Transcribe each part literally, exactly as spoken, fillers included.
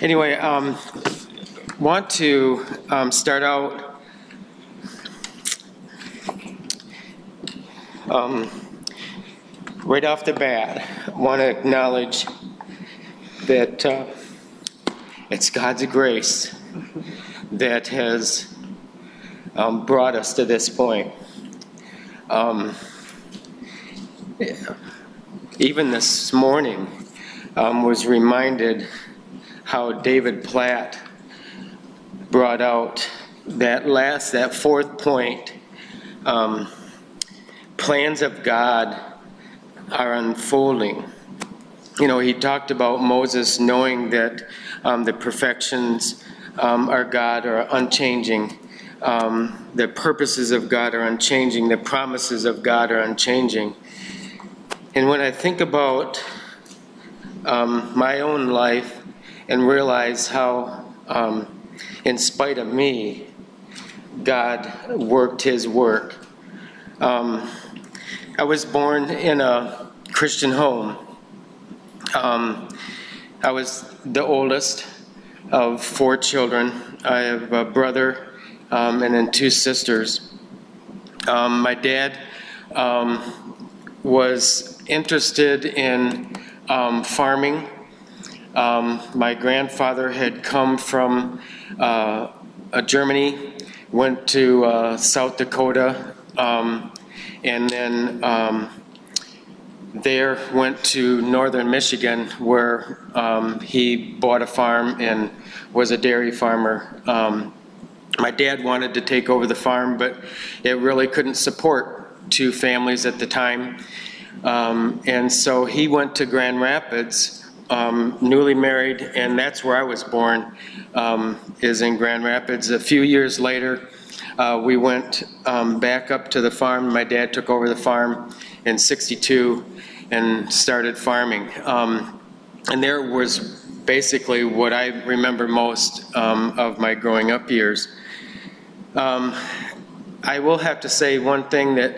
Anyway, um, want to um, start out um, right off the bat. Want to acknowledge that uh, it's God's grace that has um, brought us to this point. Um, even this morning, um, was reminded how David Platt brought out that last, that fourth point. Um, plans of God are unfolding. You know, he talked about Moses knowing that um, the perfections um, are God are unchanging. Um, the purposes of God are unchanging. The promises of God are unchanging. And when I think about um, my own life and realize how, um, in spite of me, God worked his work. Um, I was born in a Christian home. Um, I was the oldest of four children. I have a brother um, and then two sisters. Um, my dad um, was interested in um, farming. Um, my grandfather had come from uh, uh, Germany, went to uh, South Dakota, um, and then um, there went to northern Michigan, where um, he bought a farm and was a dairy farmer. Um, my dad wanted to take over the farm, but it really couldn't support two families at the time. Um, and so he went to Grand Rapids, um, newly married, and that's where I was born, um, is in Grand Rapids. A few years later, uh, we went um, back up to the farm. My dad took over the farm in sixty-two and started farming. Um, and there was basically what I remember most um, of my growing up years. Um, I will have to say one thing that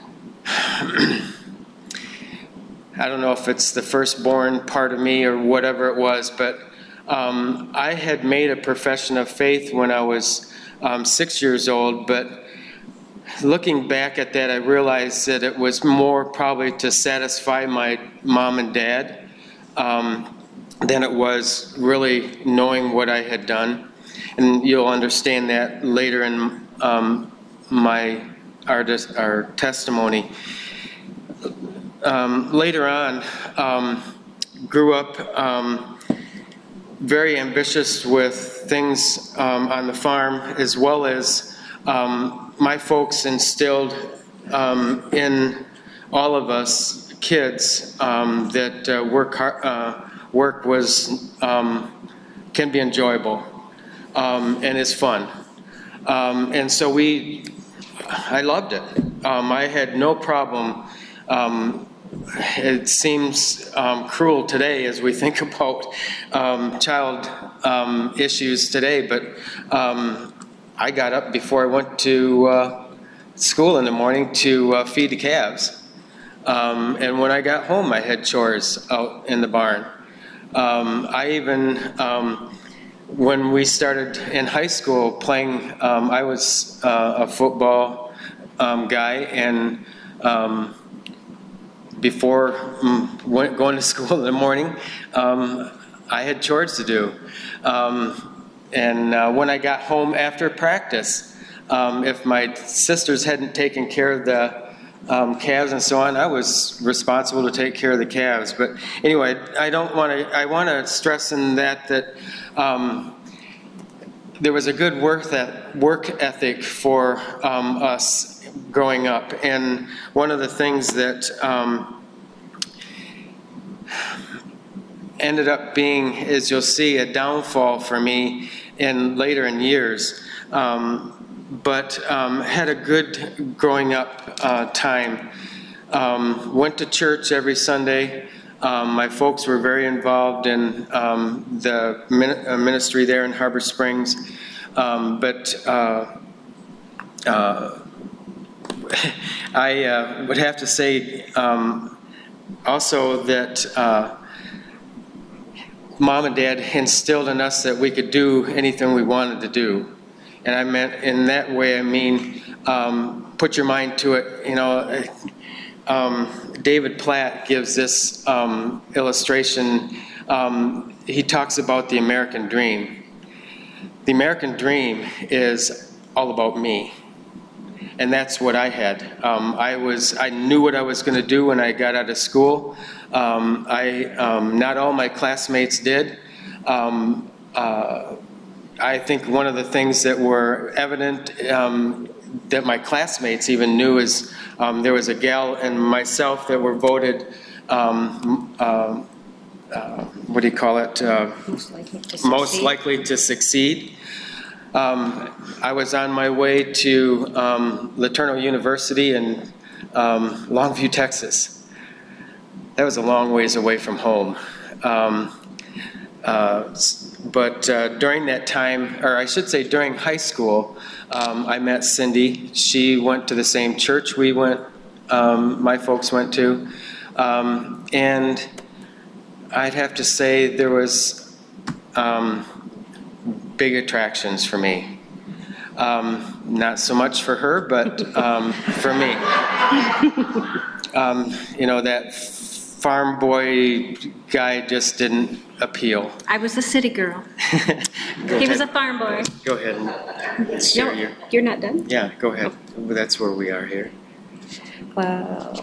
I don't know if it's the firstborn part of me or whatever it was, but um, I had made a profession of faith when I was um, six years old, but looking back at that, I realized that it was more probably to satisfy my mom and dad um, than it was really knowing what I had done. And you'll understand that later in um, my our, our testimony. Um, later on, um, grew up um, very ambitious with things um, on the farm, as well as um, my folks instilled um, in all of us kids um, that uh, work hard, uh, work was um, can be enjoyable um, and is fun, um, and so we, I loved it. Um, I had no problem. Um, It seems um, cruel today as we think about um, child um, issues today, but um, I got up before I went to uh, school in the morning to uh, feed the calves. Um, and when I got home, I had chores out in the barn. Um, I even, um, when we started in high school playing, um, I was uh, a football um, guy, and um, before um, went, going to school in the morning, um, I had chores to do. Um, and uh, when I got home after practice, um, if my sisters hadn't taken care of the um, calves and so on, I was responsible to take care of the calves. But anyway, I don't want to. I want to stress in that that um, there was a good work that work ethic for um, us growing up, and one of the things that um, ended up being, as you'll see, a downfall for me in later in years, um, but um, had a good growing up uh, time. Um, went to church every Sunday. Um, my folks were very involved in um, the min- uh, ministry there in Harbor Springs, um, but uh, uh, I uh, would have to say um, also that uh, Mom and Dad instilled in us that we could do anything we wanted to do. And I meant, in that way, I mean, um, put your mind to it. You know, um, David Platt gives this um, illustration. Um, he talks about the American dream. The American dream is all about me. And that's what I had. Um, I was, I knew what I was going to do when I got out of school. Um, I, um, not all my classmates did. Um, uh, I think one of the things that were evident um, that my classmates even knew is um, there was a gal and myself that were voted, um, uh, uh, what do you call it? Uh, most likely to succeed. Most likely to succeed. Um, I was on my way to um, Laterno University in um, Longview, Texas. That was a long ways away from home. Um, uh, but uh, during that time, or I should say during high school, um, I met Cindy. She went to the same church we went, um, my folks went to. Um, and I'd have to say there was um, big attractions for me. Um, not so much for her, but um, for me. Um, you know, that farm boy guy just didn't appeal. I was a city girl. He was a farm boy. Go ahead and share No, your... you're not done? Yeah, go ahead. That's where we are here. Well,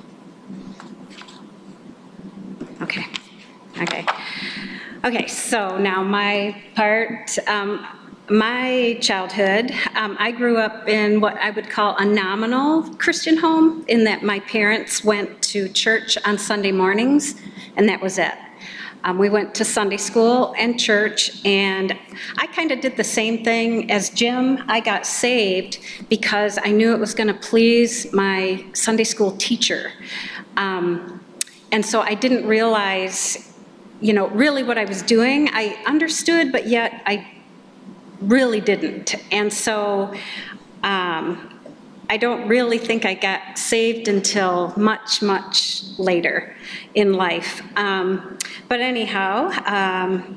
okay, okay. Okay, so now my part, um, my childhood, um, I grew up in what I would call a nominal Christian home, in that my parents went to church on Sunday mornings, and that was it. Um, we went to Sunday school and church, and I kind of did the same thing as Jim. I got saved because I knew it was going to please my Sunday school teacher. Um, and so I didn't realize, you know, really what I was doing. I understood, but yet I really didn't. And so um, I don't really think I got saved until much, much later in life. Um, but anyhow, um,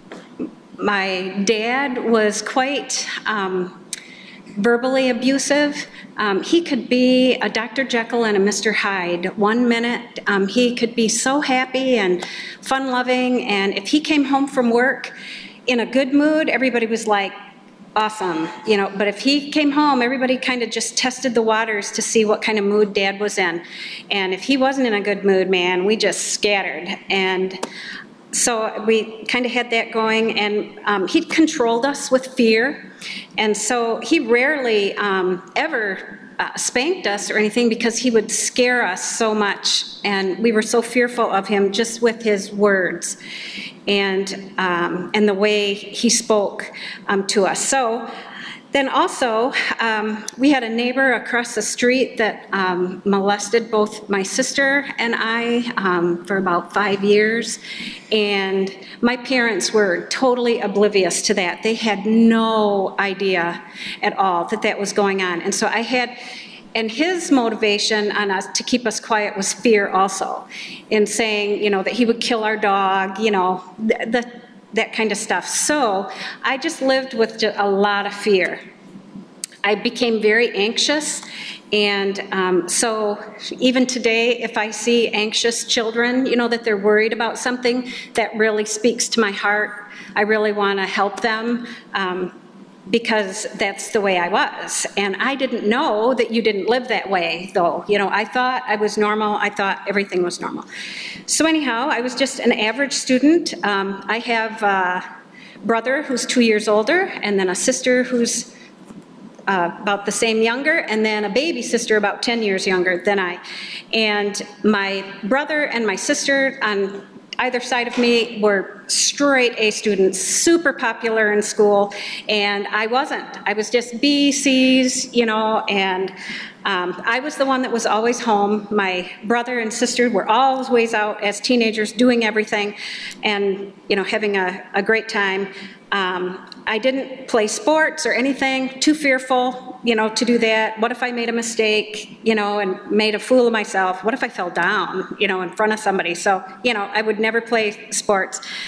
my dad was quite um, verbally abusive. Um, he could be a Doctor Jekyll and a Mister Hyde. One minute, um, he could be so happy and fun-loving, and if he came home from work in a good mood, everybody was like, awesome, you know, but if he came home, everybody kind of just tested the waters to see what kind of mood Dad was in. And if he wasn't in a good mood, man, we just scattered. And so we kind of had that going, and um, he controlled us with fear. And so he rarely um, ever uh, spanked us or anything, because he would scare us so much, and we were so fearful of him just with his words and um, and the way he spoke um, to us. So then also, um, we had a neighbor across the street that um, molested both my sister and I um, for about five years. And my parents were totally oblivious to that. They had no idea at all that that was going on. And so I had, and his motivation on us to keep us quiet was fear also, in saying, you know, that he would kill our dog, you know, the, the that kind of stuff. So I just lived with a lot of fear. I became very anxious, and um, so even today, if I see anxious children, you know, that they're worried about something, that really speaks to my heart. I really want to help them, um, because that's the way I was. And I didn't know that you didn't live that way, though. You know, I thought I was normal. I thought everything was normal. So anyhow, I was just an average student. Um, I have a brother who's two years older, and then a sister who's uh, about the same younger, and then a baby sister about ten years younger than I. And my brother and my sister on either side of me were straight A students, super popular in school, and I wasn't. I was just B, C's, you know, and um, I was the one that was always home. My brother and sister were always out as teenagers doing everything and, you know, having a, a great time. Um, I didn't play sports or anything, too fearful, you know, to do that. What if I made a mistake, you know, and made a fool of myself? What if I fell down, you know, in front of somebody? So, you know, I would never play sports.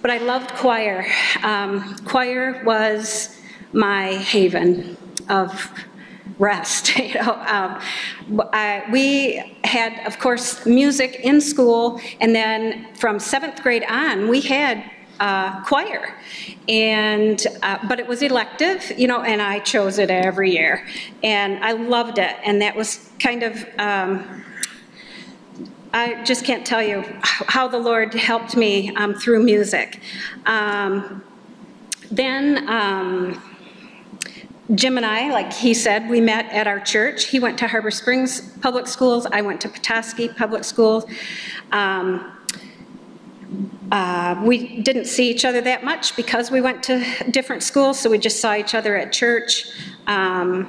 but I loved choir. Um, choir was my haven of rest. You know, um, I, we had, of course, music in school, and then from seventh grade on, we had uh, choir, and uh, but it was elective, you know, and I chose it every year, and I loved it, and that was kind of. Um, I just can't tell you how the Lord helped me um, through music. Um, then. Um, Jim and I, like he said, we met at our church. He went to Harbor Springs Public Schools. I went to Petoskey Public Schools. Um, uh, we didn't see each other that much because we went to different schools, so we just saw each other at church. Um,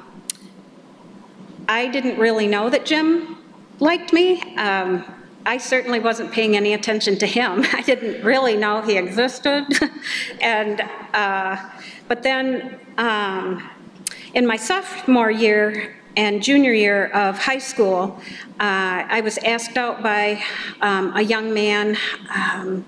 I didn't really know that Jim liked me. Um, I certainly wasn't paying any attention to him. I didn't really know he existed. and uh, But then, um, in my sophomore year and junior year of high school, uh, I was asked out by um, a young man, um,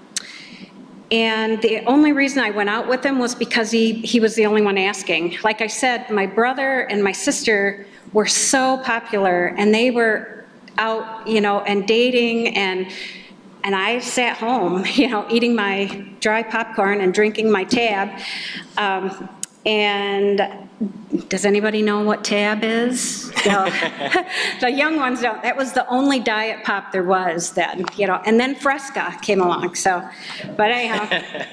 and the only reason I went out with him was because he, he was the only one asking. Like I said, my brother and my sister were so popular, and they were out, you know, and dating, and and I sat home, you know, eating my dry popcorn and drinking my Tab. Um, and does anybody know what Tab is? No. The young ones don't. That was the only diet pop there was then, you know. And then Fresca came along. So, but anyhow,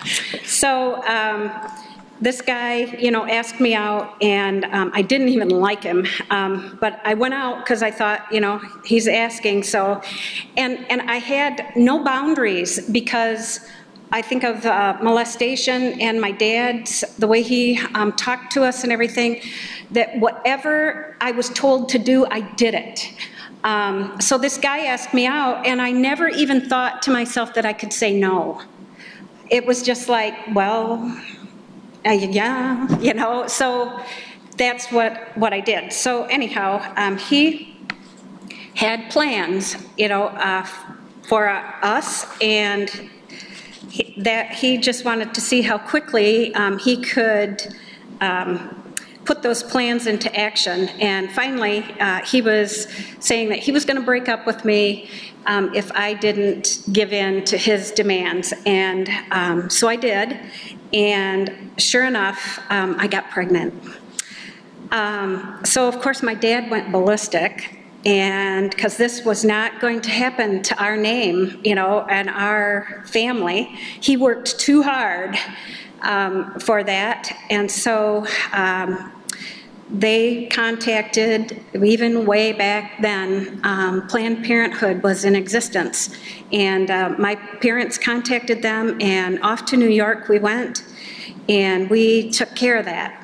so um, this guy, you know, asked me out, and um, I didn't even like him. Um, but I went out because I thought, you know, he's asking. So, and and I had no boundaries because. I think of uh, molestation and my dad's, the way he um, talked to us and everything, that whatever I was told to do, I did it. Um, so this guy asked me out, and I never even thought to myself that I could say no. It was just like, well, uh, yeah, you know, so that's what, what I did. So anyhow, um, he had plans, you know, uh, for uh, us, and He, that he just wanted to see how quickly um, he could um, put those plans into action. And finally, uh, he was saying that he was going to break up with me um, if I didn't give in to his demands. And um, so I did. And sure enough, um, I got pregnant. Um, so of course, my dad went ballistic. And because this was not going to happen to our name, you know, and our family, he worked too hard um, for that. And so um, they contacted, even way back then, um, Planned Parenthood was in existence. And uh, my parents contacted them, and off to New York we went, and we took care of that.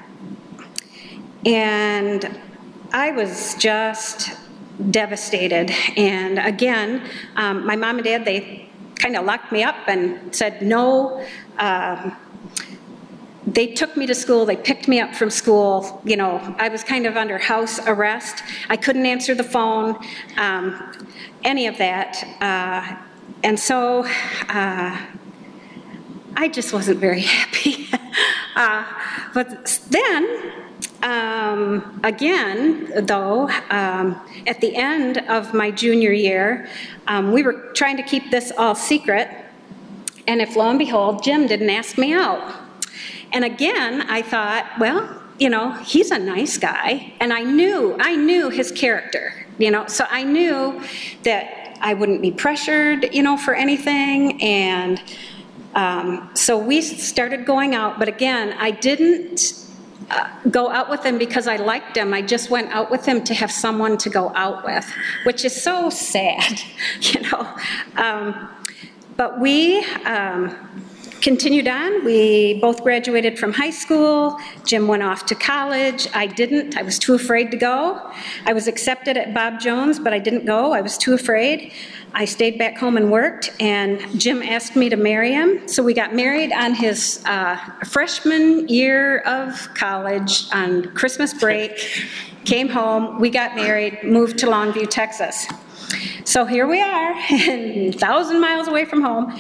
And I was just devastated. And again, um, my mom and dad, they kind of locked me up and said no. Um, they took me to school, they picked me up from school. You know, I was kind of under house arrest. I couldn't answer the phone, um, any of that. Uh, and so uh, I just wasn't very happy. uh, but then, Um, again, though, um, at the end of my junior year, um, we were trying to keep this all secret, and if lo and behold, Jim didn't ask me out. And again, I thought, well, you know, he's a nice guy, and I knew, I knew his character, you know, so I knew that I wouldn't be pressured, you know, for anything, and um, so we started going out, but again, I didn't Uh, go out with him because I liked him. I just went out with him to have someone to go out with, which is so sad, you know. Um, but we um, continued on. We both graduated from high school. Jim went off to college. I didn't. I was too afraid to go. I was accepted at Bob Jones, but I didn't go. I was too afraid. I stayed back home and worked, and Jim asked me to marry him. So we got married on his uh, freshman year of college on Christmas break, came home, we got married, moved to Longview, Texas. So here we are, a thousand miles away from home.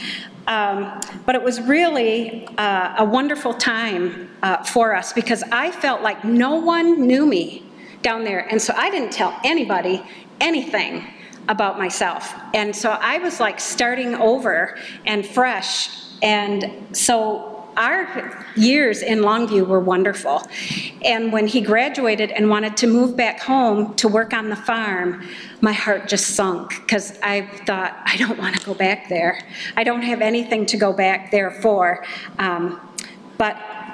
Um, but it was really uh, a wonderful time uh, for us because I felt like no one knew me down there. And so I didn't tell anybody anything about myself. And so I was like starting over and fresh. And so our years in Longview were wonderful. And when he graduated and wanted to move back home to work on the farm, my heart just sunk because I thought, I don't want to go back there. I don't have anything to go back there for. Um, but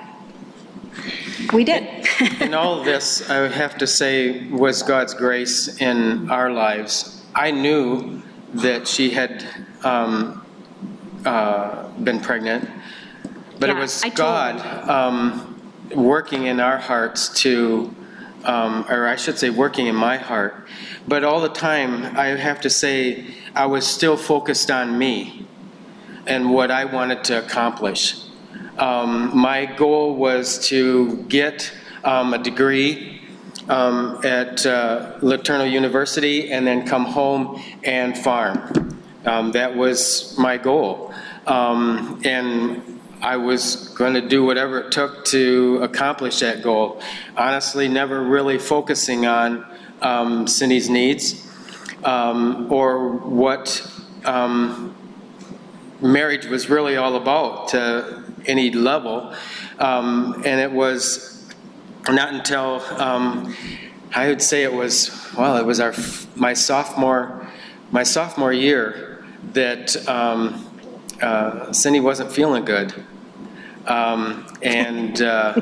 we did. And all of this, I would have to say, was God's grace in our lives. I knew that she had um, uh, been pregnant, but Yeah, it was I told God um, working in our hearts to, um, or I should say working in my heart. But all the time, I have to say, I was still focused on me and what I wanted to accomplish. Um, my goal was to get um, a degree um, at uh, LeTourneau University and then come home and farm. Um, that was my goal. Um, and I was going to do whatever it took to accomplish that goal. Honestly, never really focusing on um, Cindy's needs um, or what um, marriage was really all about to any level. Um, and it was not until, um, I would say it was, well, it was our my sophomore, my sophomore year that um, uh, Cindy wasn't feeling good. Um, and uh,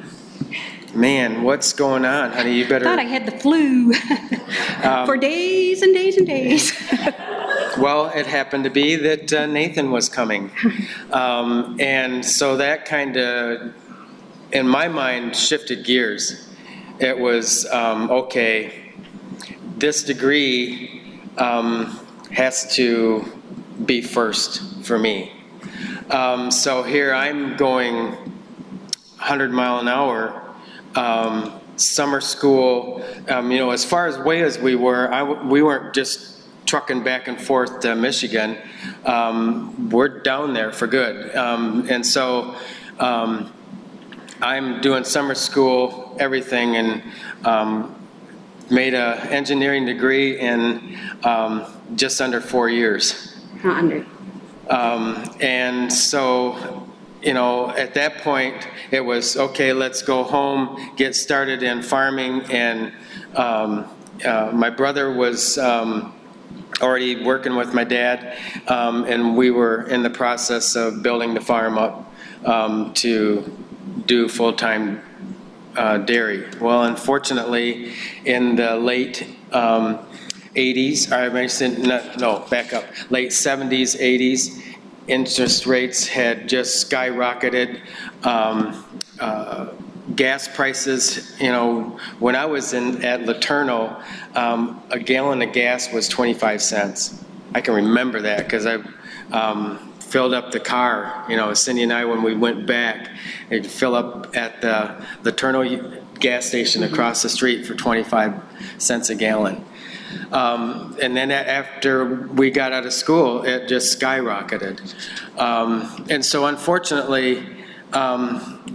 man, what's going on, honey? You better. I thought I had the flu Um, for days and days and days. Well, it happened to be that uh, Nathan was coming. Um, and so that kind of, in my mind, shifted gears. It was, um, okay, this degree um, has to be first for me. Um, so here I'm going one hundred mile an hour, um, summer school, um, you know, as far as way as we were, I w we weren't just trucking back and forth to Michigan. Um, we're down there for good. Um, and so um, I'm doing summer school, everything, and um, made an engineering degree in um, just under four years. Not under. Um, and so, you know, at that point, it was, okay, let's go home, get started in farming. And um, uh, my brother was um, already working with my dad, um, and we were in the process of building the farm up um, to do full-time uh, dairy. Well, unfortunately, in the late um, eighties, or I mentioned, no, no, back up, late seventies, eighties, interest rates had just skyrocketed. Um, uh, gas prices, you know, when I was in at LeTourneau, um, a gallon of gas was twenty-five cents. I can remember that because I um, filled up the car, you know, Cindy and I, when we went back, they'd fill up at the LeTourneau gas station across the street for twenty-five cents a gallon. Um, and then after we got out of school, it just skyrocketed. Um, and so unfortunately, um,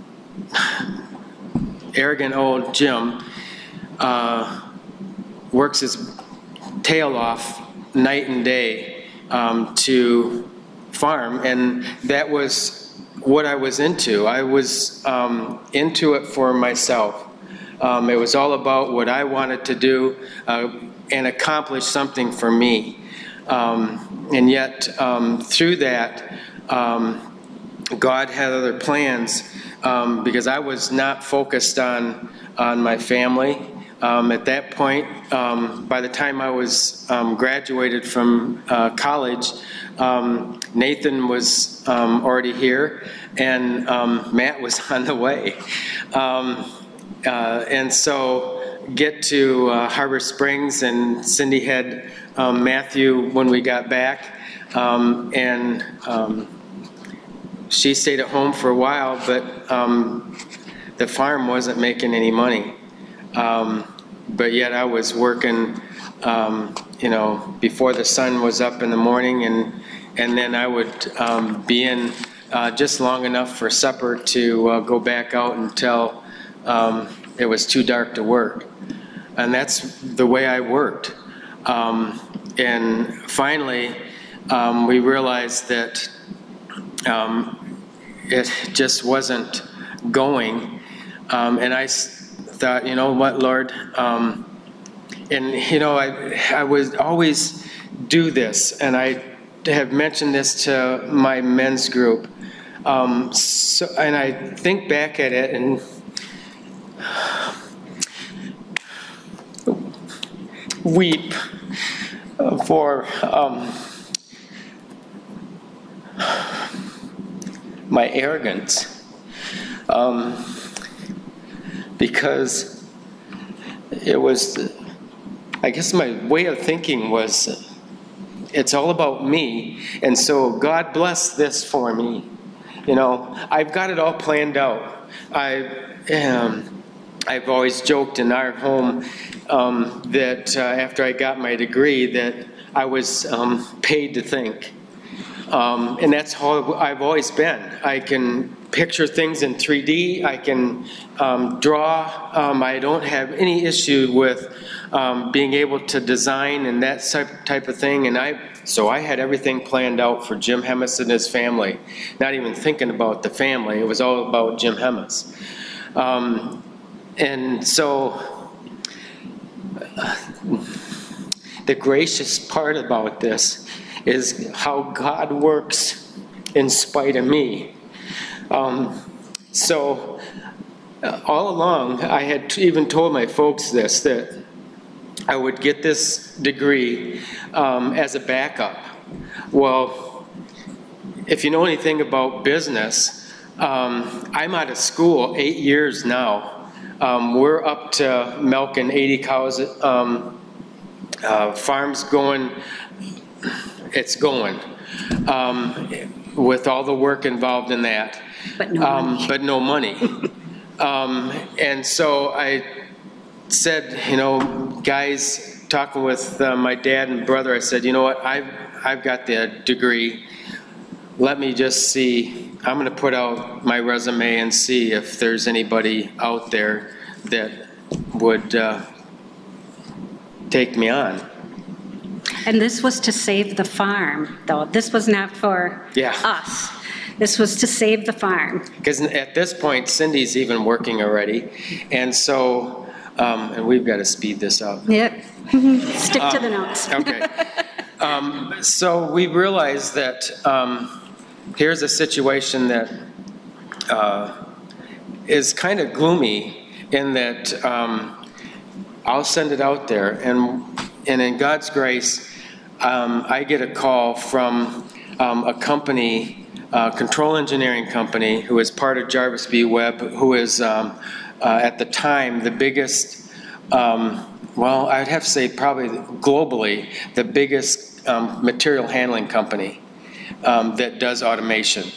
arrogant old Jim uh, works his tail off night and day um, to farm, and that was what I was into. I was um, into it for myself. Um, it was all about what I wanted to do uh, and accomplish something for me. Um, and yet, um, through that, um, God had other plans um, because I was not focused on, on my family. Um, at that point, um, by the time I was um, graduated from uh, college, um, Nathan was um, already here, and um, Matt was on the way. Um, uh, and so get to uh, Harbor Springs, and Cindy had um, Matthew when we got back, um, and um, she stayed at home for a while, but um, the farm wasn't making any money. Um, but yet I was working, um, you know, before the sun was up in the morning, and and then I would um, be in uh, just long enough for supper to uh, go back out until um, it was too dark to work. And that's the way I worked. Um, and finally, um, we realized that um, it just wasn't going. Um, and I thought, you know what, Lord, um, and you know, I, I would always do this, and I have mentioned this to my men's group. Um, so, and I think back at it and weep for um, my arrogance, um, because it was, I guess my way of thinking was, it's all about me, and so God bless this for me. You know, I've got it all planned out. I, um, I've always joked in our home um, that uh, after I got my degree that I was um, paid to think. Um, and that's how I've always been. I can picture things in three D. I can um, draw. Um, I don't have any issue with um, being able to design and that type, type of thing. And I, so I had everything planned out for Jim Hemis and his family. Not even thinking about the family. It was all about Jim Hemis. Um, and so uh, the gracious part about this is how God works in spite of me. Um, so uh, all along, I had even told my folks this, that I would get this degree um, as a backup. Well, if you know anything about business, um, I'm out of school eight years now. Um, we're up to milking eighty cows, um, uh, farms going, it's going, um, with all the work involved in that. But no um, money. But no money. um, and so I said, you know, guys, talking with uh, my dad and brother, I said, you know what, I've, I've got the degree. Let me just see. I'm going to put out my resume and see if there's anybody out there that would uh, take me on. And this was to save the farm, though. This was not for Yeah. us. This was to save the farm. Because at this point, Cindy's even working already. And so, um, and we've got to speed this up. Yep. Stick to the notes. Okay. Um, so we realized that um, here's a situation that uh, is kind of gloomy in that um, I'll send it out there. And, and in God's grace, um, I get a call from um, a company, uh, control engineering company, who is part of Jarvis B. Webb, who is um, uh, at the time the biggest, um, well, I'd have to say probably globally, the biggest um, material handling company um, that does automation.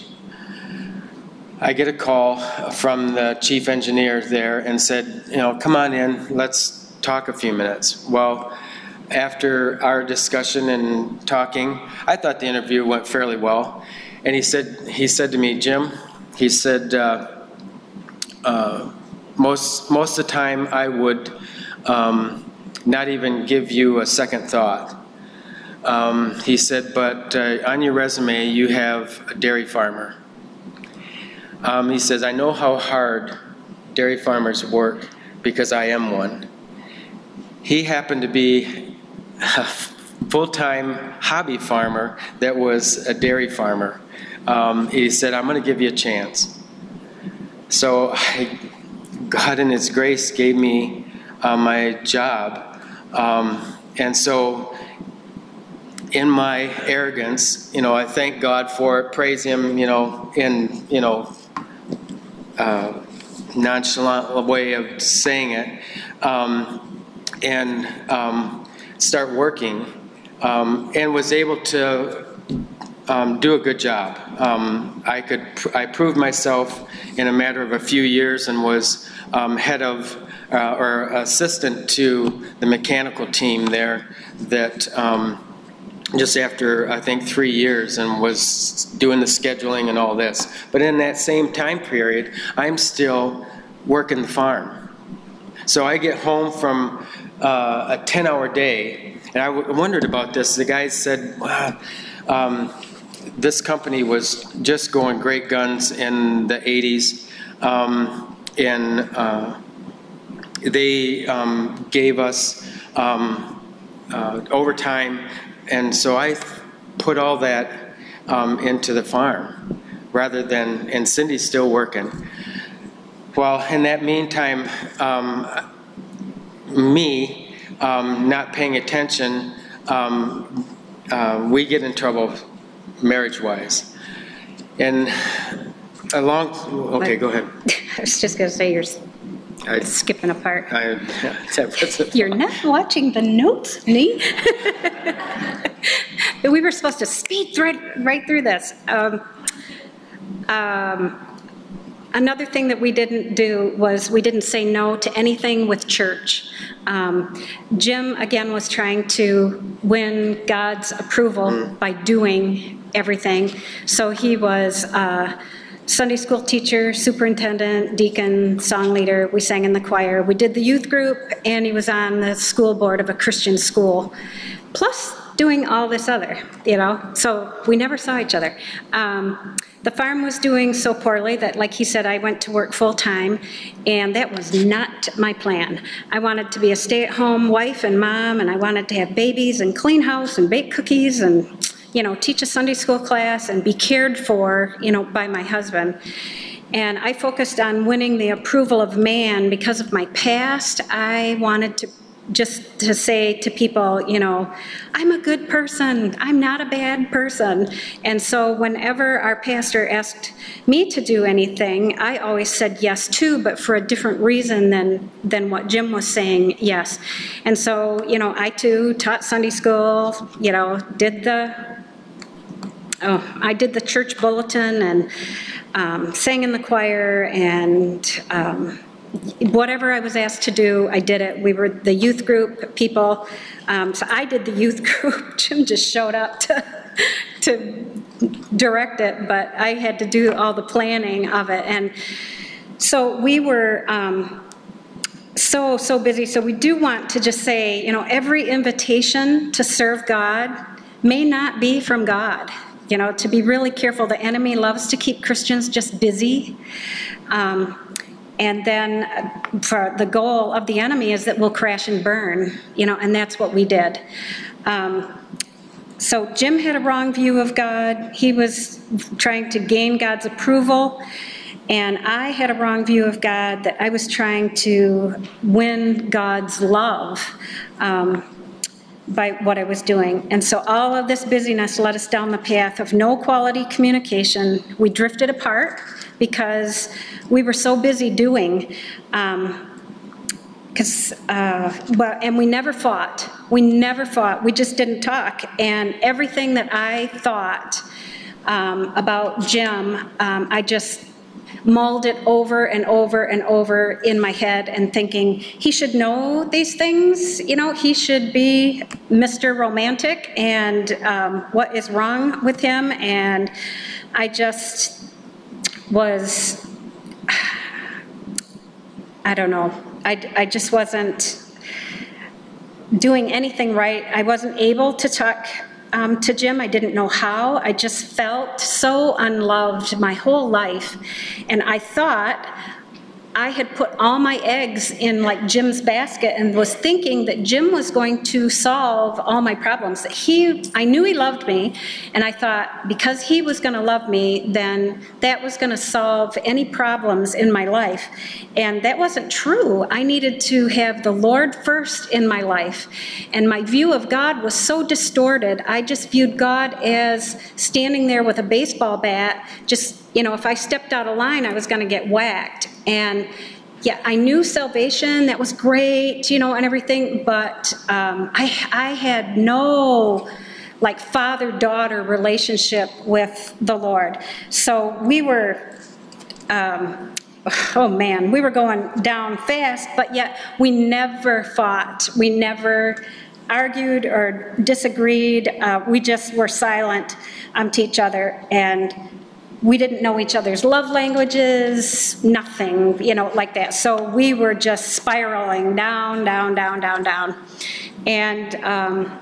I get a call from the chief engineer there and said, you know, come on in, let's talk a few minutes. Well, after our discussion and talking, I thought the interview went fairly well. And he said, he said to me, Jim, he said, uh, uh, most, most of the time I would um, not even give you a second thought. Um, he said, but uh, on your resume, you have a dairy farmer. Um, he says, I know how hard dairy farmers work because I am one. He happened to be a full-time hobby farmer that was a dairy farmer. Um, he said, I'm going to give you a chance. So I, God in His grace gave me uh, my job. Um, and so in my arrogance, you know, I thank God for it, praise Him, you know, in, you know, uh, nonchalant way of saying it, um, and um, start working, um, and was able to um, do a good job. Um, I could, pr- I proved myself in a matter of a few years and was um, head of uh, or assistant to the mechanical team there that um, just after, I think, three years and was doing the scheduling and all this. But in that same time period, I'm still working the farm. So I get home from uh, a ten-hour day, and I w- wondered about this. The guy said, wow, um, this company was just going great guns in the eighties, um, and uh, they um, gave us um, uh, overtime, and so I put all that um, into the farm rather than, and Cindy's still working. Well, in that meantime, um, me um, not paying attention, um, uh, we get in trouble marriage-wise. And along, okay, go ahead. I was just going to say you're I, skipping a part. I, that You're not watching the notes, Nee. We were supposed to speed right, right through this. Um, um, Another thing that we didn't do was we didn't say no to anything with church. Um, Jim, again, was trying to win God's approval mm. by doing everything. So he was a Sunday school teacher, superintendent, deacon, song leader. We sang in the choir. We did the youth group, and he was on the school board of a Christian school. Plus, doing all this other, you know, so we never saw each other. Um, the farm was doing so poorly that, like he said, I went to work full-time, and that was not my plan. I wanted to be a stay-at-home wife and mom, and I wanted to have babies and clean house and bake cookies and, you know, teach a Sunday school class and be cared for, you know, by my husband. And I focused on winning the approval of man because of my past. I wanted to just to say to people, you know, I'm a good person, I'm not a bad person. And so whenever our pastor asked me to do anything, I always said yes too, but for a different reason than, than what Jim was saying yes. And so, you know, I too taught Sunday school, you know, did the, oh, I did the church bulletin and um, sang in the choir and um, whatever I was asked to do, I did it. We were the youth group people, um, so I did the youth group. Jim just showed up to, to direct it, but I had to do all the planning of it. And so we were um, so, so busy. So we do want to just say, you know, every invitation to serve God may not be from God. You know, to be really careful. The enemy loves to keep Christians just busy. Um, And then for the goal of the enemy is that we'll crash and burn, you know, and that's what we did. Um, so Jim had a wrong view of God. He was trying to gain God's approval. And I had a wrong view of God, that I was trying to win God's love um, by what I was doing. And so all of this busyness led us down the path of no quality communication. We drifted apart because we were so busy doing, um, cause, uh, well, and we never fought. We never fought. We just didn't talk. And everything that I thought um, about Jim, um, I just mulled it over and over and over in my head and thinking, he should know these things, you know, he should be Mister Romantic, and um, what is wrong with him? And I just was, I don't know, I, I just wasn't doing anything right. I wasn't able to talk um, to Jim. I didn't know how. I just felt so unloved my whole life. And I thought I had put all my eggs in like Jim's basket and was thinking that Jim was going to solve all my problems. That he, I knew he loved me, and I thought because he was going to love me, then that was going to solve any problems in my life. And that wasn't true. I needed to have the Lord first in my life. And my view of God was so distorted. I just viewed God as standing there with a baseball bat, just, you know, if I stepped out of line, I was going to get whacked. And yeah, I knew salvation, that was great, you know, and everything, but um, I, I had no, like, father-daughter relationship with the Lord. So we were, um, oh man, we were going down fast, but yet we never fought. We never argued or disagreed. Uh, we just were silent um, to each other, and we didn't know each other's love languages, nothing, you know, like that. So we were just spiraling down, down, down, down, down. And um,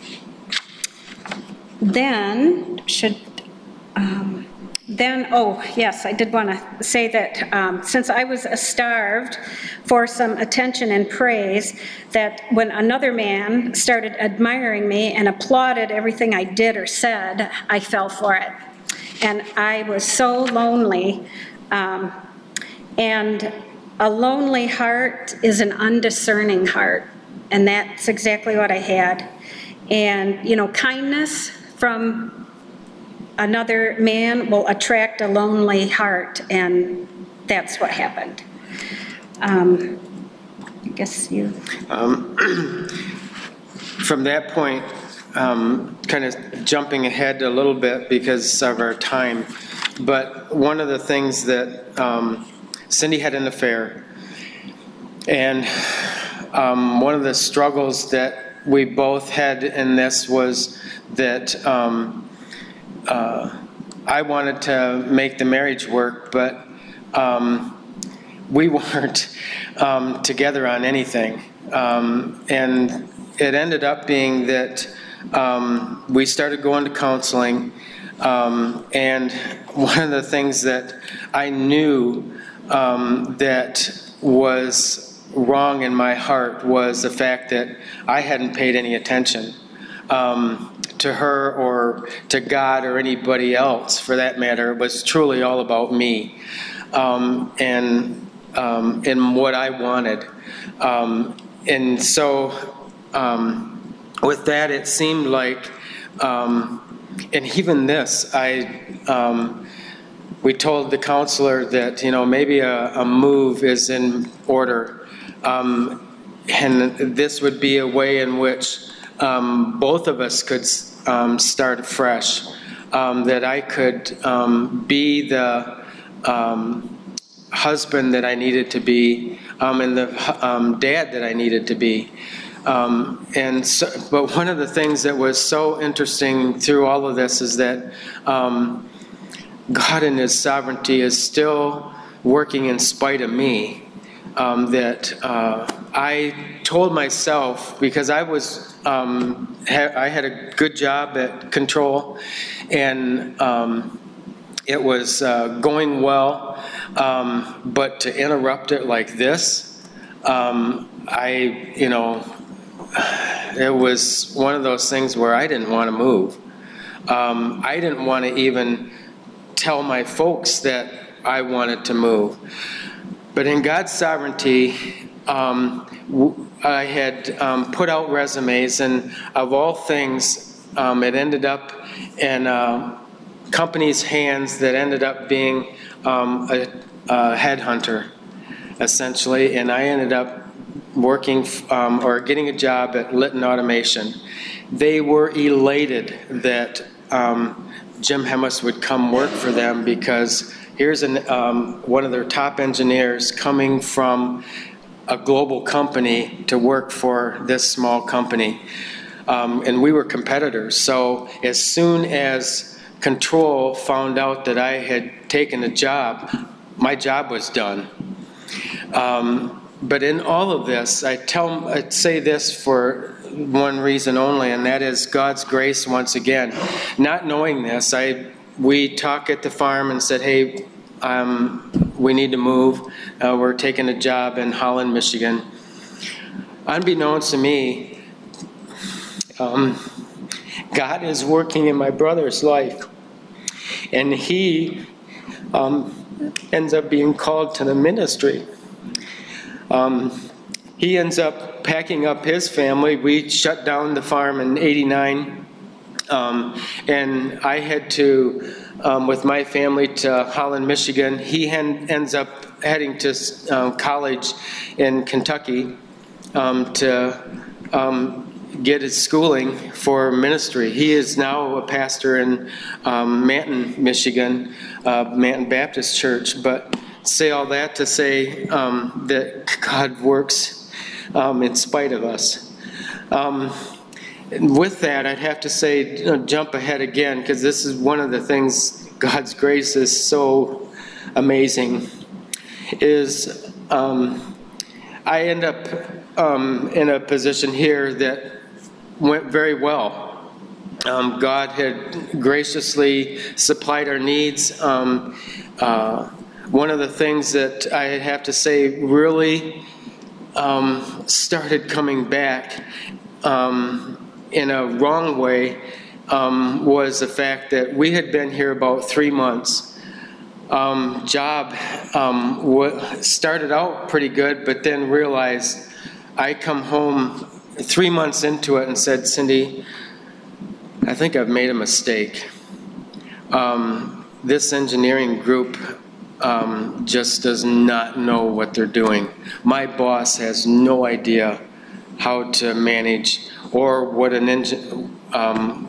then, should, um, then, oh, yes, I did want to say that um, since I was starved for some attention and praise, that when another man started admiring me and applauded everything I did or said, I fell for it. And I was so lonely. Um, and a lonely heart is an undiscerning heart. And that's exactly what I had. And, you know, kindness from another man will attract a lonely heart, and that's what happened. Um, I guess you... Um, from that point, um, kind of jumping ahead a little bit because of our time, but one of the things that um, Cindy had an affair, and um, one of the struggles that we both had in this was that um, Uh, I wanted to make the marriage work, but um, we weren't um, together on anything. Um, and it ended up being that um, we started going to counseling, um, and one of the things that I knew um, that was wrong in my heart was the fact that I hadn't paid any attention Um, to her or to God or anybody else, for that matter. It was truly all about me um, and um, and what I wanted. Um, and so um, with that, it seemed like, um, and even this, I um, we told the counselor that, you know, maybe a, a move is in order, um, and this would be a way in which Um, both of us could um, start fresh, um, that I could um, be the um, husband that I needed to be, um, and the um, dad that I needed to be. Um, and so, but one of the things that was so interesting through all of this is that um, God in His sovereignty is still working in spite of me. Um, that uh, I told myself, because I was um, ha- I had a good job at Control, and um, it was uh, going well, um, but to interrupt it like this, um, I, you know, it was one of those things where I didn't want to move. Um, I didn't want to even tell my folks that I wanted to move. But in God's sovereignty, um, I had um, put out resumes, and of all things, um, it ended up in a company's hands that ended up being um, a, a headhunter, essentially, and I ended up working um, or getting a job at Litton Automation. They were elated that um, Jim Hemis would come work for them, because here's an, um, one of their top engineers coming from a global company to work for this small company. Um, and we were competitors. So as soon as Control found out that I had taken a job, my job was done. Um, but in all of this, I tell, I say this for one reason only, and that is God's grace once again. Not knowing this, I we talked at the farm and said, hey, um, we need to move. Uh, we're taking a job in Holland, Michigan. Unbeknownst to me, um, God is working in my brother's life. And he um, ends up being called to the ministry. Um, he ends up packing up his family. We shut down the farm in eighty-nine. Um, and I had to, um, with my family, to Holland, Michigan. He hen- ends up heading to um, college in Kentucky um, to um, get his schooling for ministry. He is now a pastor in um, Manton, Michigan, uh, Manton Baptist Church. But say all that to say um, that God works um, in spite of us. Um, And with that, I'd have to say, you know, jump ahead again, because this is one of the things, God's grace is so amazing, is um, I end up um, in a position here that went very well. Um, God had graciously supplied our needs. Um, uh, one of the things that I have to say really um, started coming back um, in a wrong way um, was the fact that we had been here about three months. Um, job um, w- started out pretty good, but then realized I come home three months into it and said, Cindy, I think I've made a mistake. Um, this engineering group um, just does not know what they're doing. My boss has no idea how to manage or what an engine, um,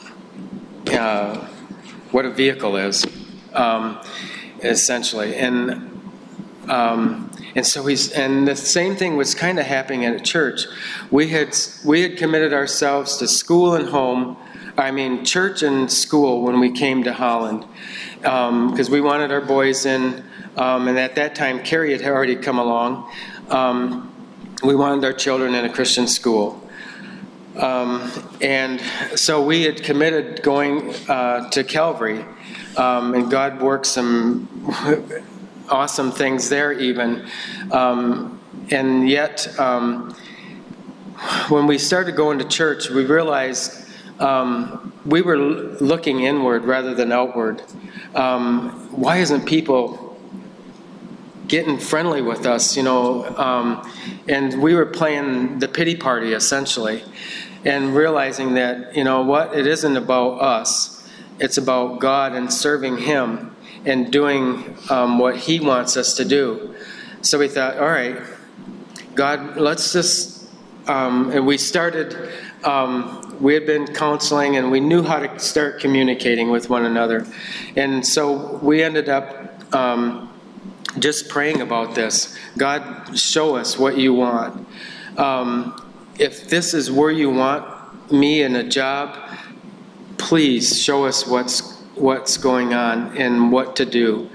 uh, what a vehicle is, um, essentially. And um, and so he's, and the same thing was kind of happening at a church. We had we had committed ourselves to school and home. I mean, church and school when we came to Holland, because um, we wanted our boys in. Um, and at that time, Carrie had already come along. Um, we wanted our children in a Christian school. Um, and so we had committed going uh, to Calvary, um, and God worked some awesome things there even. Um, and yet, um, when we started going to church, we realized um, we were looking inward rather than outward. Um, why isn't people getting friendly with us, you know? Um, and we were playing the pity party, essentially. And realizing that, you know what, it isn't about us. It's about God and serving Him and doing um, what He wants us to do. So we thought, all right, God, let's just, um, and we started, um, we had been counseling and we knew how to start communicating with one another. And so we ended up um, just praying about this. God, show us what you want. Um, If this is where you want me in a job, please show us what's what's going on and what to do.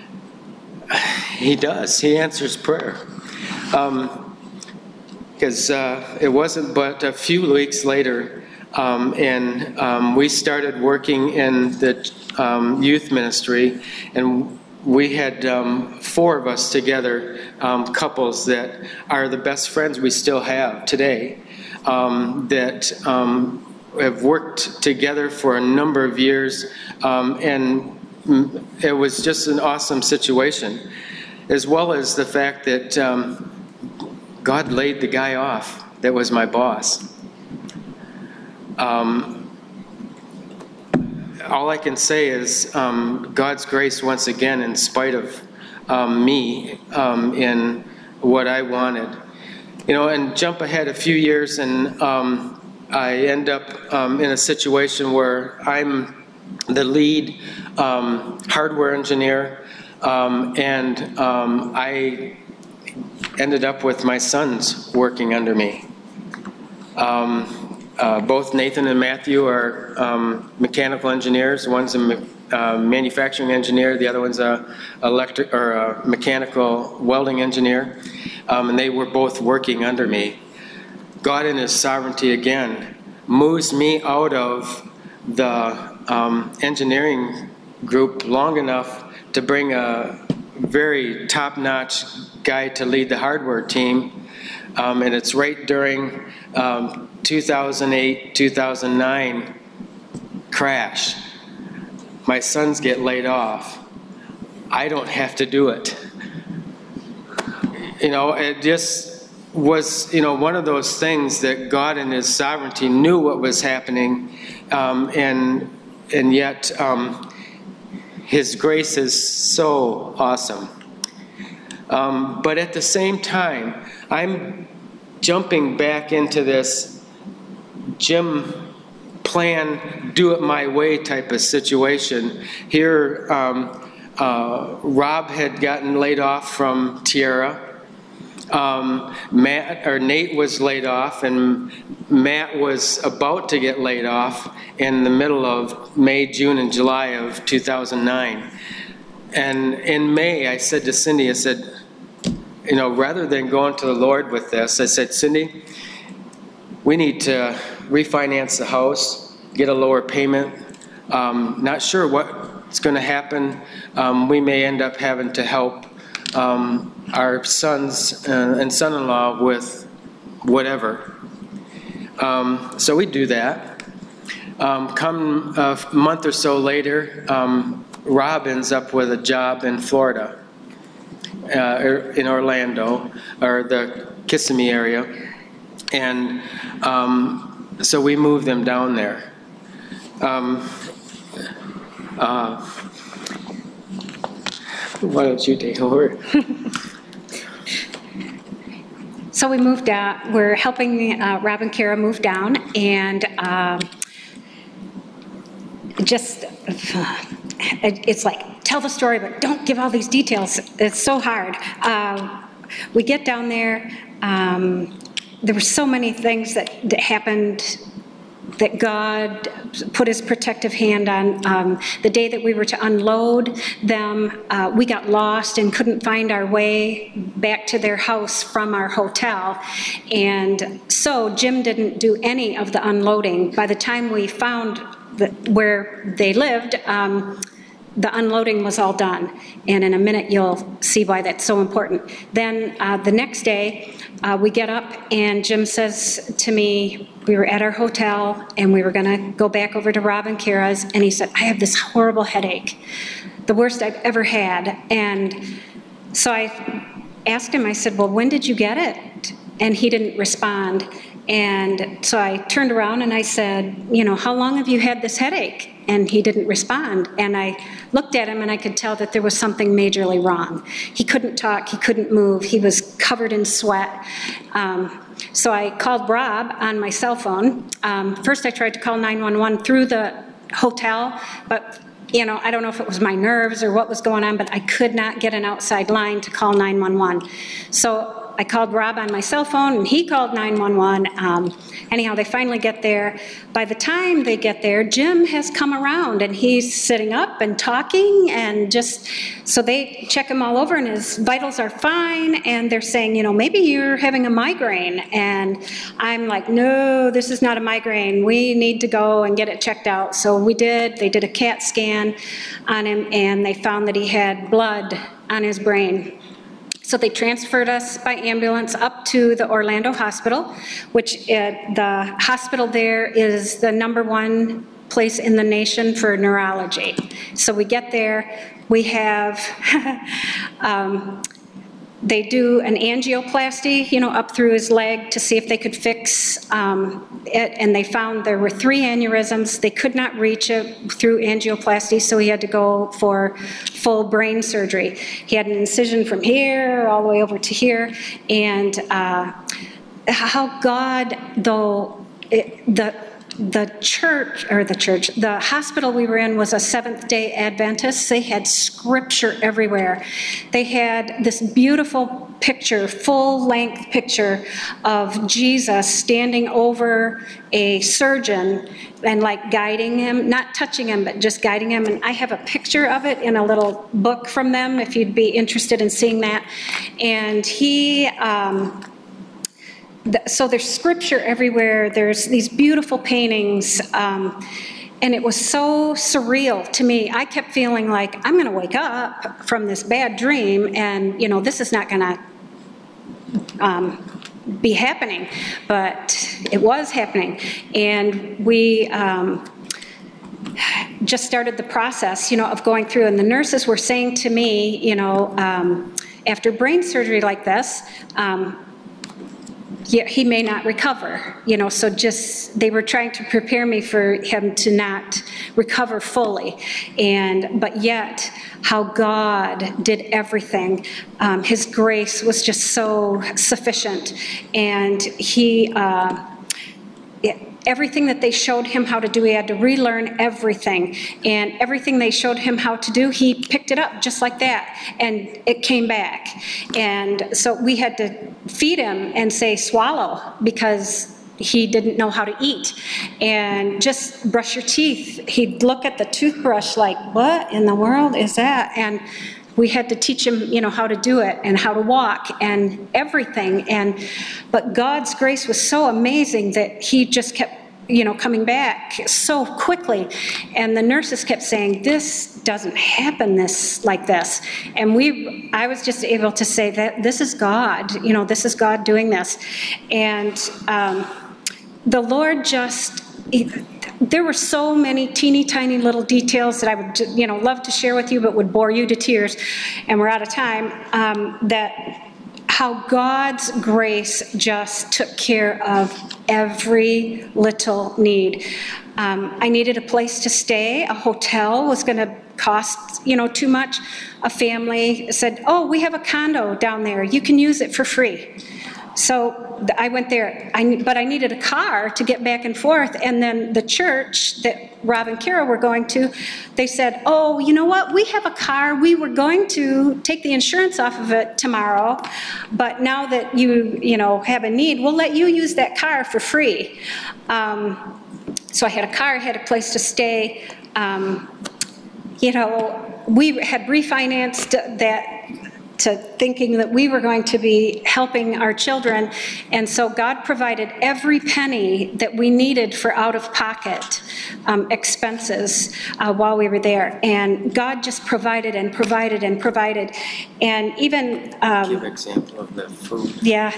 He does. He answers prayer. Because um, uh, it wasn't but a few weeks later, um, and um, we started working in the um, youth ministry, and we had um, four of us together, um, couples that are the best friends we still have today, um, that um, have worked together for a number of years, um, and it was just an awesome situation, as well as the fact that um, God laid the guy off that was my boss. Um, all I can say is um, God's grace once again, in spite of um, me um, in what I wanted. You know, and jump ahead a few years, and um, I end up um, in a situation where I'm the lead um, hardware engineer, um, and um, I ended up with my sons working under me. Um, Uh, both Nathan and Matthew are um, mechanical engineers. One's a me- uh, manufacturing engineer. The other one's a electric or a mechanical welding engineer, um, and they were both working under me. God, in His sovereignty, again moves me out of the um, engineering group long enough to bring a very top-notch guy to lead the hardware team, um, and it's right during Um, two thousand eight, two thousand nine crash. My sons get laid off. I don't have to do it. You know, it just was, you know, one of those things that God in His sovereignty knew what was happening, um, and and yet um, His grace is so awesome. Um, but at the same time, I'm jumping back into this Jim plan, do it my way type of situation. Here, um, uh, Rob had gotten laid off from Tierra, um, Matt, or Nate was laid off, and Matt was about to get laid off in the middle of May, June, and July of two thousand nine. And in May, I said to Cindy, I said, you know, rather than going to the Lord with this, I said, Cindy, we need to refinance the house, get a lower payment. Um, not sure what's going to happen. Um, we may end up having to help um, our sons uh, and son-in-law with whatever. Um, so we do that. Um, come a month or so later, um, Rob ends up with a job in Florida, uh, in Orlando, or the Kissimmee area. And um, so we moved them down there. Um, uh, why don't you take over? So we moved out, we're helping uh, Rob and Kara move down, and um, just, uh, it, it's like, tell the story, but don't give all these details. It's so hard. Uh, we get down there, um, there were so many things that, that happened that God put his protective hand on. Um, the day that we were to unload them, uh, we got lost and couldn't find our way back to their house from our hotel. And so Jim didn't do any of the unloading. By the time we found the, where they lived, um, the unloading was all done. And in a minute, you'll see why that's so important. Then uh, the next day, uh, we get up and Jim says to me, we were at our hotel and we were gonna go back over to Rob and Kara's, and he said, I have this horrible headache, the worst I've ever had. And so I asked him, I said, well, when did you get it? And he didn't respond. And so I turned around and I said, you know, how long have you had this headache? And he didn't respond. And I looked at him and I could tell that there was something majorly wrong. He couldn't talk, he couldn't move, he was covered in sweat. Um, so I called Rob on my cell phone. Um, first I tried to call nine one one through the hotel, but you know, I don't know if it was my nerves or what was going on, but I could not get an outside line to call nine one one. So I called Rob on my cell phone, and he called nine one one. Um, anyhow, they finally get there. By the time they get there, Jim has come around, and he's sitting up and talking, and just, so they check him all over, and his vitals are fine, and they're saying, you know, maybe you're having a migraine. And I'm like, no, this is not a migraine. We need to go and get it checked out. So we did. They did a CAT scan on him, and they found that he had blood on his brain. So they transferred us by ambulance up to the Orlando Hospital, which uh, the hospital there is the number one place in the nation for neurology. So we get there, we have, um, they do an angioplasty, you know, up through his leg to see if they could fix um, it, and they found there were three aneurysms. They could not reach it through angioplasty, so he had to go for full brain surgery. He had an incision from here all the way over to here, and uh, how God, though, it, the the church, or the church, the hospital we were in was a Seventh-day Adventist. They had scripture everywhere. They had this beautiful picture, full-length picture of Jesus standing over a surgeon and like guiding him, not touching him, but just guiding him. And I have a picture of it in a little book from them, if you'd be interested in seeing that. And he, um, so there's scripture everywhere, there's these beautiful paintings, um, and it was so surreal to me. I kept feeling like, I'm gonna wake up from this bad dream, and you know, this is not gonna um, be happening, but it was happening. And we um, just started the process, you know, of going through, and the nurses were saying to me, you know, um, after brain surgery like this, um, yeah, he may not recover, you know, so just, they were trying to prepare me for him to not recover fully. And, but yet, how God did everything. Um, his grace was just so sufficient. And he, uh, it, everything that they showed him how to do, he had to relearn everything. And everything they showed him how to do, he picked it up just like that, and it came back. And so we had to feed him and say, swallow, because he didn't know how to eat. And just brush your teeth. He'd look at the toothbrush like, what in the world is that? And we had to teach him, you know, how to do it and how to walk and everything. And but God's grace was so amazing that he just kept, you know, coming back so quickly. And the nurses kept saying, this doesn't happen this like this. And we, I was just able to say that this is God, you know, this is God doing this. And um, the Lord just, he, there were so many teeny tiny little details that I would, you know, love to share with you, but would bore you to tears, and we're out of time, um, that how God's grace just took care of every little need. Um, I needed a place to stay. A hotel was going to cost, you know, too much. A family said, oh, we have a condo down there. You can use it for free. So I went there, I, but I needed a car to get back and forth. And then the church that Rob and Kara were going to, they said, oh, you know what? We have a car. We were going to take the insurance off of it tomorrow, but now that you, you know, have a need, we'll let you use that car for free. Um, so I had a car, I had a place to stay. Um, you know, we had refinanced that to thinking that we were going to be helping our children. And so God provided every penny that we needed for out-of-pocket um, expenses uh, while we were there. And God just provided and provided and provided. And even... Um, Give example of the food. Yeah.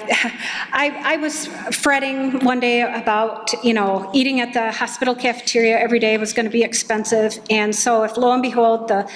I, I was fretting one day about, you know, eating at the hospital cafeteria every day was going to be expensive. And so if lo and behold, the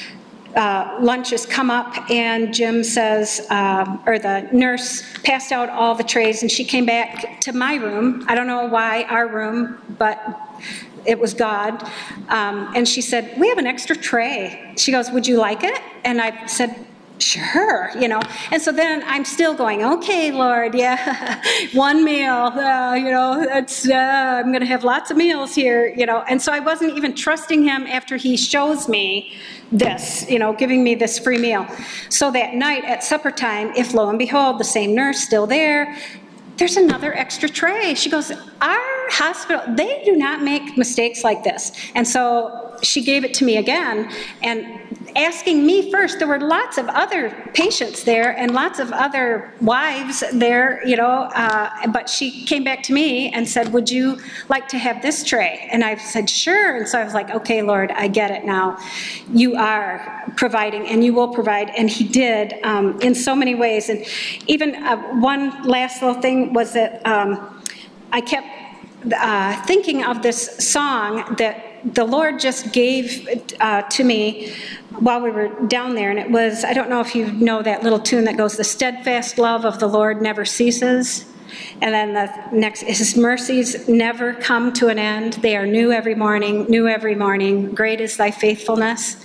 Uh, lunches come up and Jim says, uh, or the nurse passed out all the trays and she came back to my room. I don't know why our room, but it was God. Um, and she said, we have an extra tray. She goes, would you like it? And I said, sure, you know. And so then I'm still going, okay, Lord, yeah, one meal, uh, you know, that's, uh, I'm going to have lots of meals here, you know. And so I wasn't even trusting him after he shows me this, you know, giving me this free meal. So that night at supper time, if lo and behold, the same nurse still there, there's another extra tray. She goes, our hospital, they do not make mistakes like this. And so she gave it to me again, and asking me first. There were lots of other patients there and lots of other wives there, you know, uh, but she came back to me and said, would you like to have this tray? And I said, sure. And so I was like, okay, Lord, I get it now. You are providing and you will provide. And he did um, in so many ways. And even uh, one last little thing was that um, I kept uh, thinking of this song that the Lord just gave uh, to me while we were down there, and it was, I don't know if you know that little tune that goes, the steadfast love of the Lord never ceases, and then the next, his mercies never come to an end, they are new every morning, new every morning, great is thy faithfulness.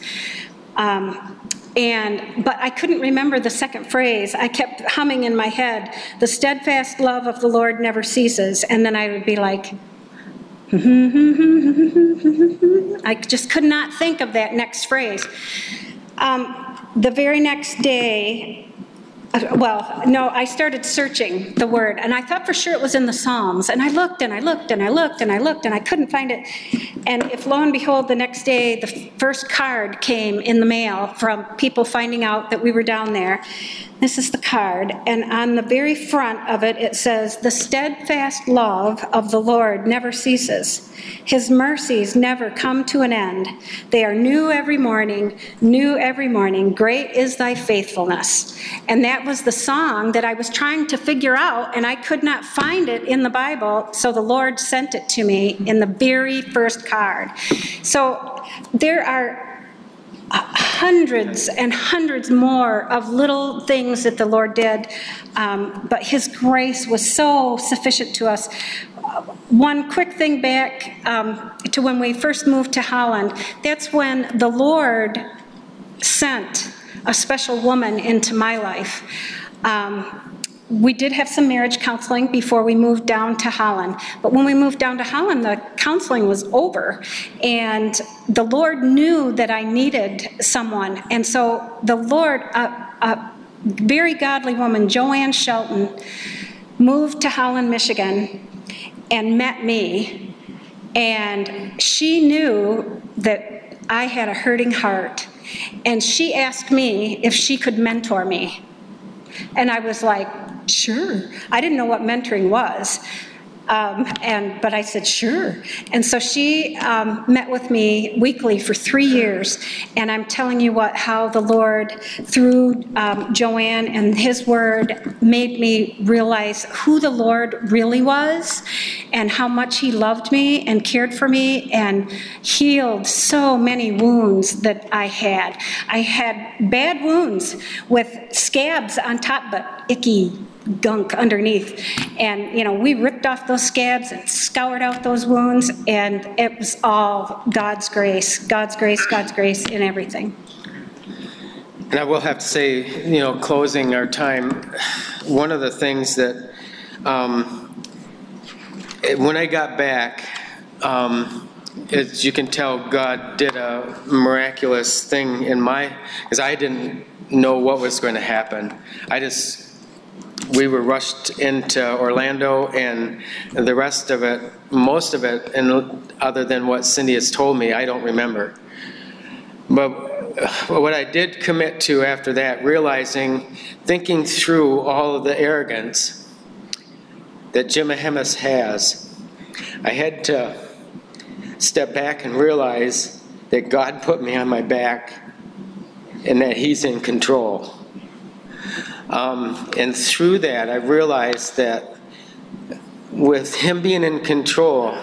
Um, and, but I couldn't remember the second phrase. I kept humming in my head, the steadfast love of the Lord never ceases, and then I would be like, I just could not think of that next phrase. Um, the very next day, uh, well, no, I started searching the word, and I thought for sure it was in the Psalms, and I looked, and I looked, and I looked, and I looked, and I couldn't find it. And if lo and behold, the next day, the first card came in the mail from people finding out that we were down there. This is the card, and on the very front of it, it says, the steadfast love of the Lord never ceases. His mercies never come to an end. They are new every morning, new every morning. Great is thy faithfulness. And that was the song that I was trying to figure out, and I could not find it in the Bible, so the Lord sent it to me in the very first card. So there are hundreds and hundreds more of little things that the Lord did, um, but his grace was so sufficient to us. Uh, one quick thing back um, to when we first moved to Holland, that's when the Lord sent a special woman into my life. Um, we did have some marriage counseling before we moved down to Holland. But when we moved down to Holland, the counseling was over. And the Lord knew that I needed someone. And so the Lord, a, a very godly woman, Joanne Shelton, moved to Holland, Michigan, and met me. And she knew that I had a hurting heart. And she asked me if she could mentor me. And I was like, sure. I didn't know what mentoring was. Um, and, but I said, sure. And so she um, met with me weekly for three years. And I'm telling you what, how the Lord, through um, Joanne and his word, made me realize who the Lord really was and how much he loved me and cared for me and healed so many wounds that I had. I had bad wounds with scabs on top, but icky gunk underneath. And, you know, we ripped off those scabs and scoured out those wounds, and it was all God's grace, God's grace, God's grace in everything. And I will have to say, you know, closing our time, one of the things that, um, when I got back, um, as you can tell, God did a miraculous thing in my, because I didn't know what was going to happen. I just, we were rushed into Orlando, and the rest of it, most of it, and other than what Cindy has told me, I don't remember. But what I did commit to after that, realizing, thinking through all of the arrogance that Jim Ahemis has, I had to step back and realize that God put me on my back and that he's in control. Um, and through that, I realized that with him being in control,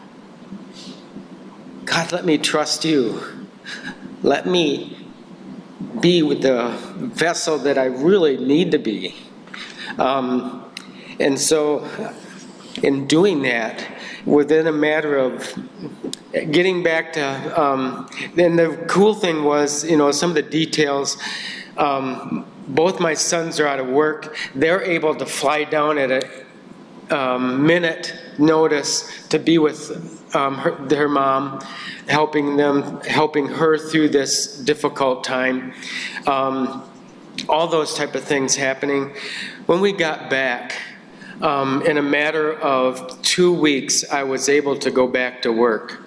God, let me trust you. Let me be with the vessel that I really need to be. Um, and so, in doing that, within a matter of getting back to, um, and the cool thing was, you know, some of the details, um, both my sons are out of work. They're able to fly down at a um, minute notice to be with um, her, their mom, helping them, helping her through this difficult time. Um, all those type of things happening. When we got back, um, in a matter of two weeks, I was able to go back to work.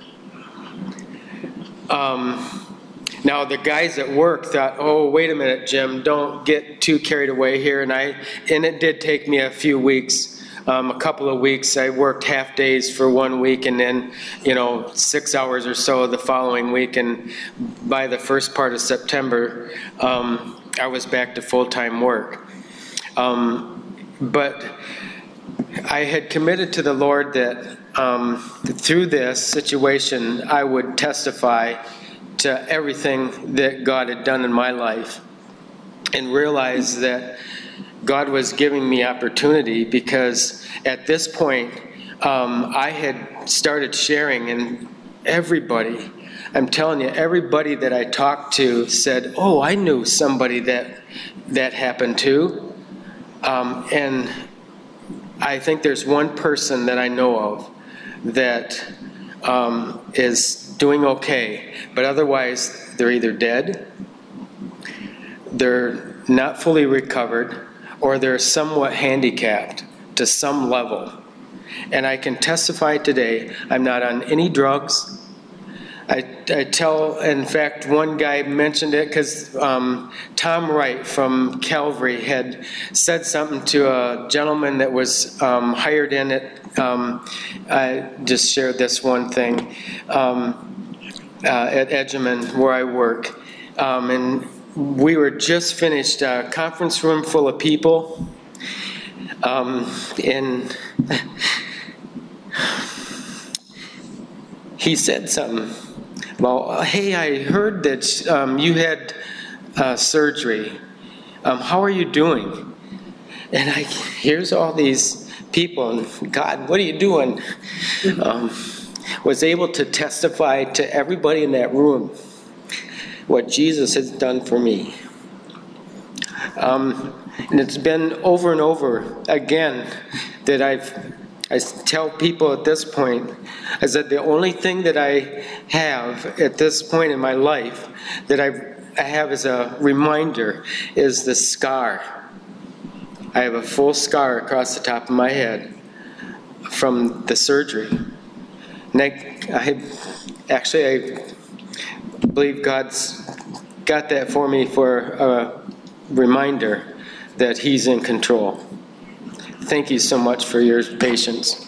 Um, Now, the guys at work thought, oh, wait a minute, Jim, don't get too carried away here. And I, and it did take me a few weeks, um, a couple of weeks. I worked half days for one week and then, you know, six hours or so the following week. And by the first part of September, um, I was back to full-time work. Um, but I had committed to the Lord that um, through this situation, I would testify to everything that God had done in my life, and realize that God was giving me opportunity, because at this point um, I had started sharing, and everybody, I'm telling you, everybody that I talked to said, oh, I knew somebody that that happened to. Um, and I think there's one person that I know of that um, is doing okay, but otherwise they're either dead, they're not fully recovered, or they're somewhat handicapped to some level. And I can testify today, I'm not on any drugs. I, I tell, in fact, one guy mentioned it because um, Tom Wright from Calvary had said something to a gentleman that was um, hired in it. Um, I just shared this one thing um, uh, at Edgeman, where I work. Um, and we were just finished a conference room full of people. Um, and he said something. Well, hey, I heard that um, you had uh, surgery. Um, how are you doing? And I, here's all these people, and God, what are you doing? Um, was able to testify to everybody in that room what Jesus has done for me. Um, And it's been over and over again that I've, I tell people at this point, I said the only thing that I have at this point in my life that I, I have as a reminder is the scar. I have a full scar across the top of my head from the surgery. And I, I actually, I believe God's got that for me for a reminder that He's in control. Thank you so much for your patience.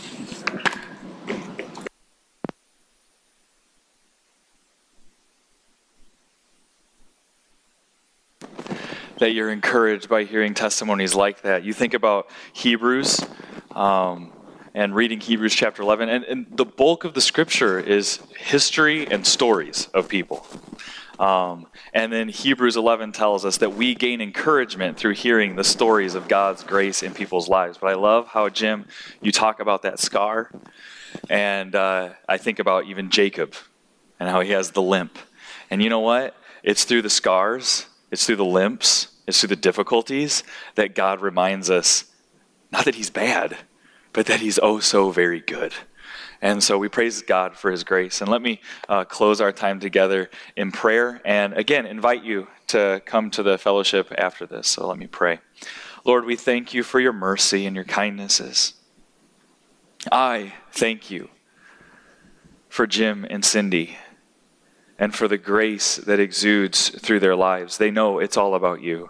That you're encouraged by hearing testimonies like that. You think about Hebrews um, and reading Hebrews chapter eleven, and, and the bulk of the scripture is history and stories of people. Um, and then Hebrews eleven tells us that we gain encouragement through hearing the stories of God's grace in people's lives. But I love how, Jim, you talk about that scar. And uh, I think about even Jacob and how he has the limp. And you know what? It's through the scars, it's through the limps, it's through the difficulties that God reminds us, not that He's bad, but that He's oh so very good. And so we praise God for His grace. And let me uh, close our time together in prayer. And again, invite you to come to the fellowship after this. So let me pray. Lord, we thank You for Your mercy and Your kindnesses. I thank You for Jim and Cindy and for the grace that exudes through their lives. They know it's all about You.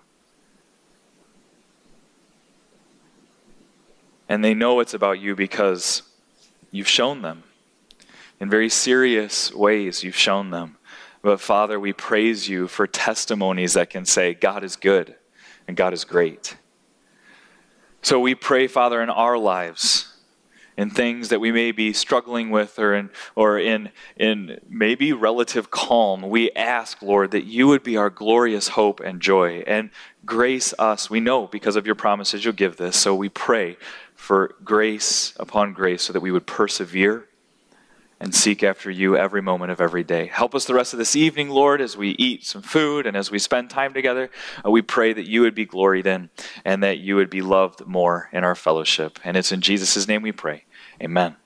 And they know it's about You because You've shown them. In very serious ways, You've shown them. But Father, we praise You for testimonies that can say, God is good and God is great. So we pray, Father, in our lives, in things that we may be struggling with or in or in, in maybe relative calm, we ask, Lord, that You would be our glorious hope and joy and grace us. We know because of Your promises You'll give this, so we pray for grace upon grace so that we would persevere and seek after You every moment of every day. Help us the rest of this evening, Lord, as we eat some food and as we spend time together. Uh, we pray that You would be gloried in and that You would be loved more in our fellowship. And it's in Jesus' name we pray. Amen.